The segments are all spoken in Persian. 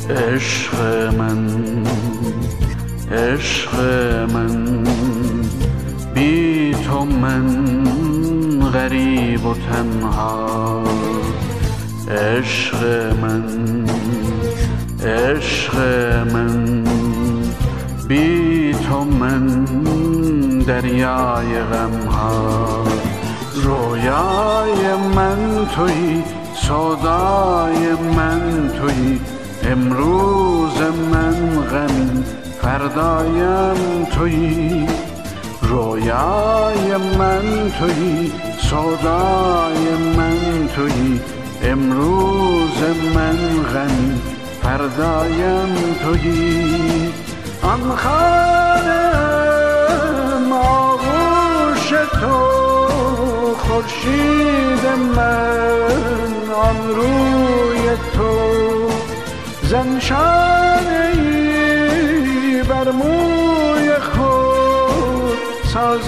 عشق من بی تو من غریب و تنها. عشق من بی تو من دریای غم ها. رویای من تویی، سودای من تویی، امروز من غمی، فردایم تویی. رویای من تویی، سودای من تویی، امروز من غمی، فردایم تویی. آن خانم آغوش تو، خورشید من آن روی تو، زنشانه ای بر موی خود، ساز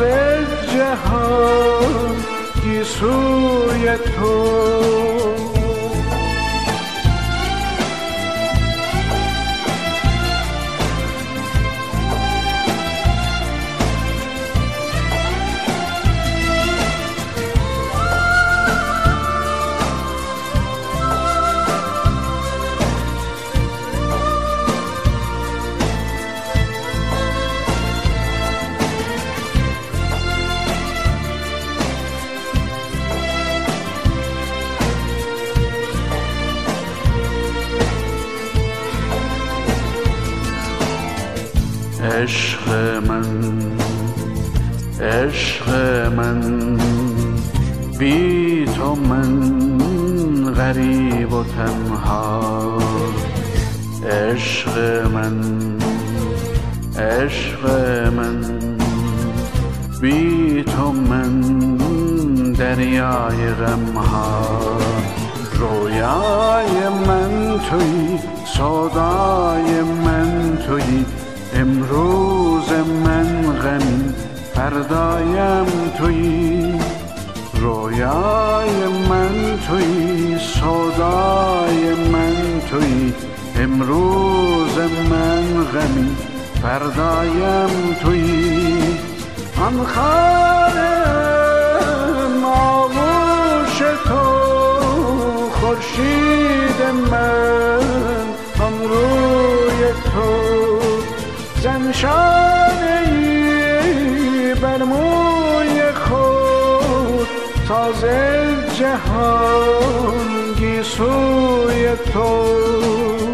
جهان گیسوی تو. عشق من بی تو من غریب و تنها. عشق من بی تو من دریای غم ها. رویای من تویی، سودای من تویی، امروز من غمی، فردایم تویی. رویای من تویی، سودای من تویی، امروز من غمی، فردایم تویی. آن خانم آغوش تو، خورشید من آن روی تو، زنشانه ای بر موی خود، تاز جهان گیسوی تو.